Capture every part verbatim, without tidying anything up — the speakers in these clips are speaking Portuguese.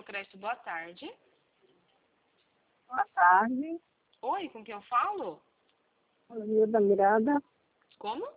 Microcrédito, boa tarde. Boa tarde. Oi, com quem eu falo? Gilda Miranda. Como?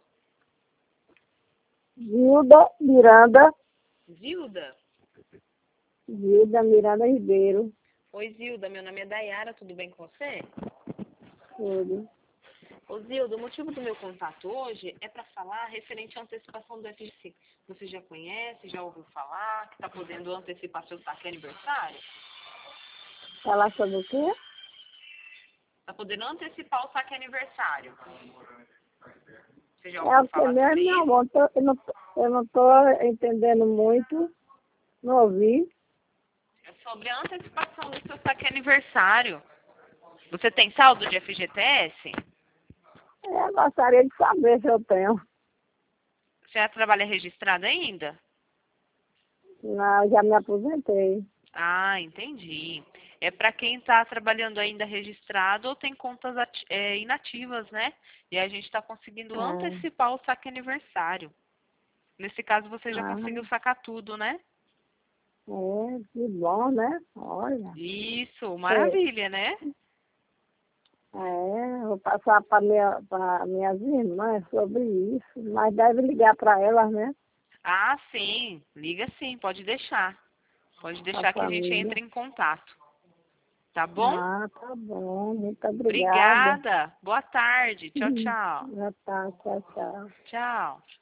Gilda Miranda. Zilda? Gilda Miranda Ribeiro. Oi, Zilda, meu nome é Dayara, tudo bem com você? Tudo. Ô, Zilda, o motivo do meu contato hoje é para falar referente à antecipação do F G C. Você já conhece, já ouviu falar que está podendo antecipar seu saque aniversário? Falar sobre o quê? Está podendo antecipar o saque aniversário. Você já É ouviu o que falar sobre mesmo, meu isso? amor? Tô- Eu não, tô- eu não estou entendendo muito. Não ouvi. É sobre a antecipação do seu saque aniversário. Você tem saldo de F G T S? É, eu gostaria de saber se eu tenho. Você já trabalha registrado ainda? Não, eu já me aposentei. Ah, entendi. É para quem está trabalhando ainda registrado ou tem contas ati- é, inativas, né? E a gente está conseguindo Ah, antecipar o saque aniversário. Nesse caso, você já ah, conseguiu sacar tudo, né? é, que bom, né? Olha. Isso, É, maravilha, né? é, vou passar para minha, para minhas irmãs sobre isso, mas deve ligar para elas, né? Ah, sim. Liga sim, pode deixar. Pode A deixar que a gente família. entre em contato. Tá bom? Ah, tá bom. Muito obrigada. Obrigada. Boa tarde. Tchau, tchau. Já tá, tchau, tchau. Tchau.